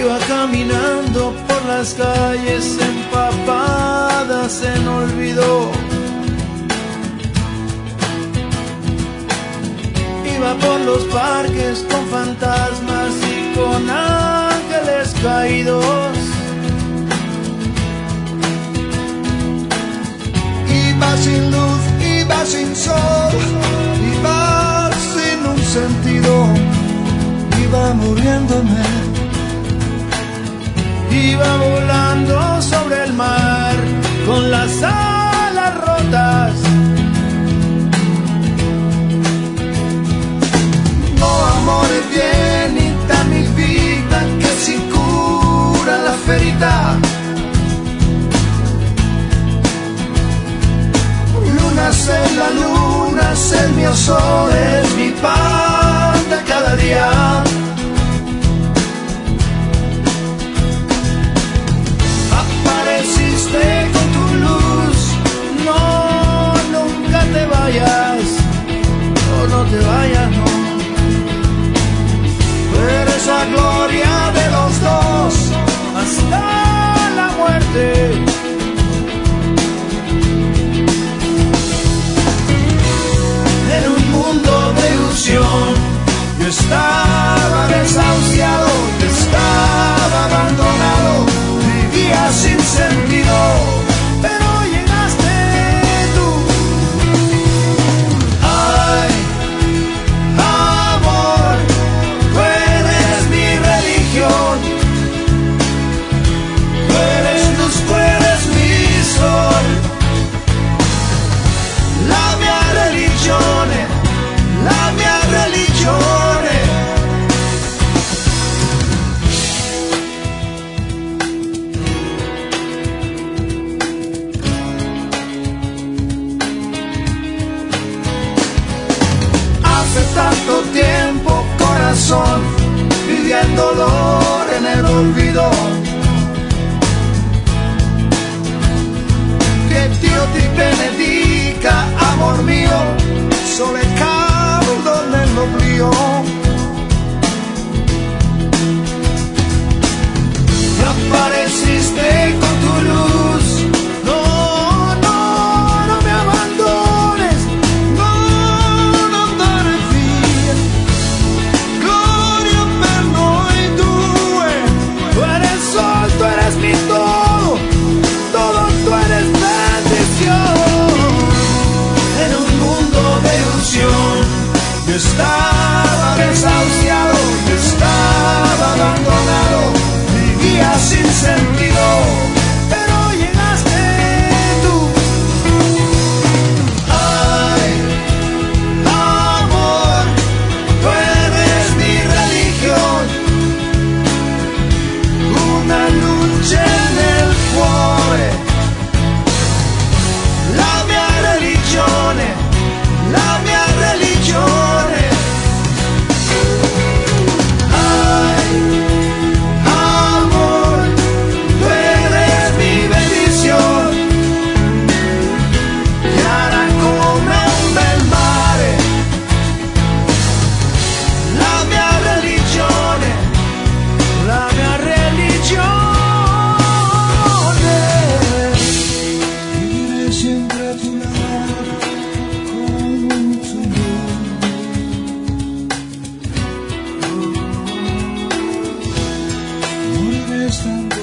Iba caminando por las calles empapadas en olvido. Iba por los parques con fantasmas y con ángeles caídos. Iba sin luz, iba sin sol, iba sin un sentido, iba muriéndome. Iba volando sobre el mar con las alas rotas. No amore vieni da mi vita che si cura la ferita. Luna sei la luna, sei il mio sole, mi pan da cada día. Apareciste con tu luz, no, nunca te vayas, no, no te vayas, no. Tú eres la gloria de los dos hasta la muerte. En un mundo de ilusión, yo estaba desahuciado, yo estaba abandonado, vivía sin sentido, pero llegaste tú. Ay, amor, tú eres mi religión, tú eres luz, tú eres mi sol, la mia religione, la mia religione. Hace tanto tiempo, corazón, viví el dolor en el olvido, que Dio ti benedica, amor mio, sole caldo nell'oblio. Y apareciste con tu luz, no, no, no me abandones, no, no andare via, gloria per noi due. Tú eres sol, tú eres mi todo, todo tú eres bendición. En un mundo de ilusión, yo estaba desahuciado, yo estaba abandonado, vivía sin sentido, pero llegaste tú. Ay, amor, tú eres mi religión, una luce nel cuore, la mia religione, la mia religione. Ay, amor, tú eres mi bendición, chiara come un bel mare, la mia religione, La mia religione. viviré siempre a tu lado como un sueño. Moriré estando